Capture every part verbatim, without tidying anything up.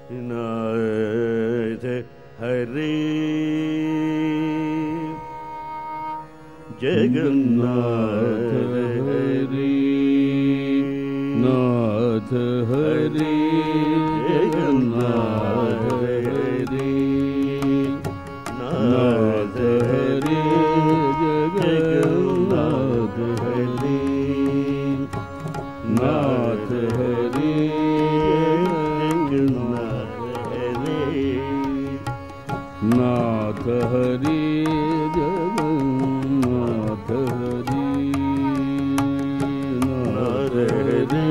नाथ हरे Jagannath हरे नाथ हरे Jagannath हरे नाथ हरे Jagannath हरे नाथ हरे Jagannath हरे नाथ हरे Jagannath हरे नाथ हरे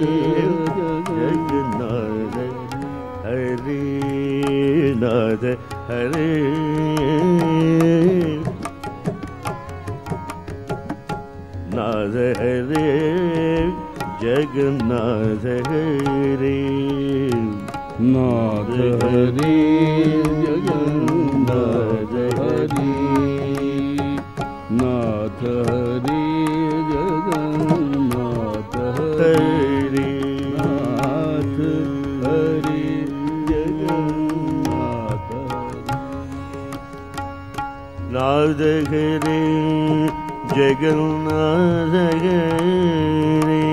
Jagannath हरे नाथ हरे नाथ हरे Jagannath हरे नाथ हरे Jagannath हरे नाथ हरे Jagannath हरे नाथ हरे Jagannath नाथ हरे Jagannath हरे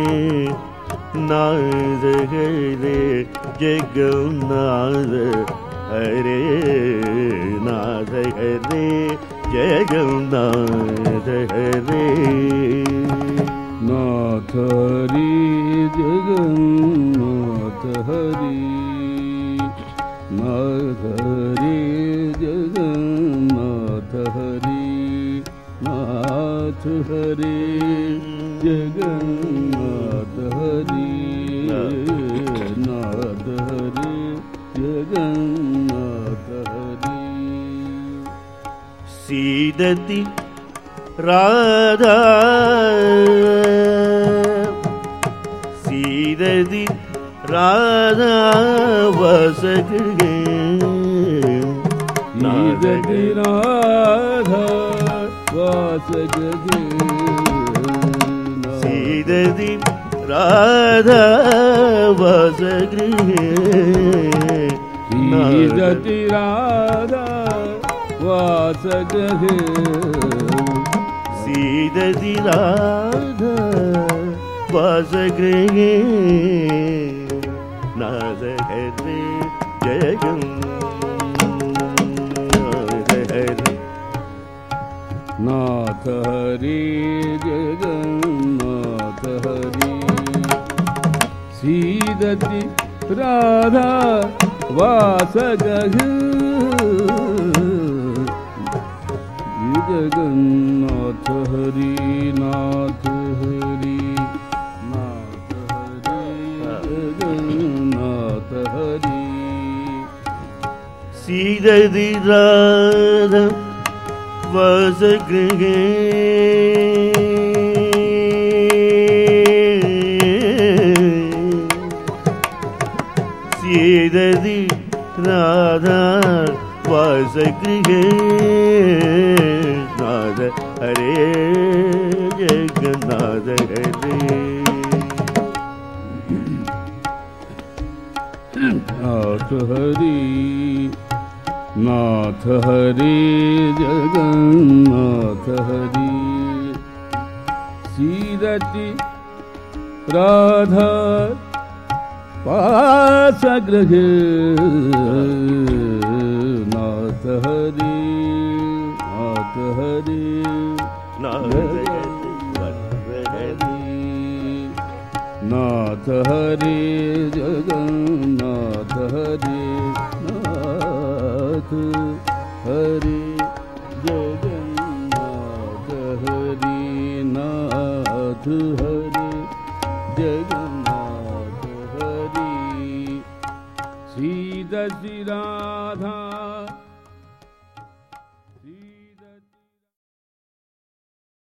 नाथ हरे Jagannath हरे नाथ हरे Jagannath हरे नाथ हरे Jagannath हरे नाथ हरे Jagannath हरे नाथ हरे Jagannath हरे नाथ हरे Jagannath हरे सीदति Radha सीदति Radha वसगृहे सीदति Radha वसगृहे सीदति Radha वसगृहे सीदति Radha वसगृहे सीदति Radha वसगृहे नाथ हरे Jagannath हरे नाथ हरे Jagannath हरे सीदति Radha वासगृहे Jagannath हरे नाथ हरे नाथ हरे Jagannath हरे सीदति Radha वसगृहे सीदति Radha वसगृहे नाथ हरे Jagannath हरे नाथ हरे नाथ हरे Jagannath हरे सीदति Radha वासगृहे नाथ हरे नाथ हरे नाथ हरे नाथ हरे Jagannath हरे नाथ हरे Jagannath हरे नाथ हरे Jagannath हरे सीदति Radha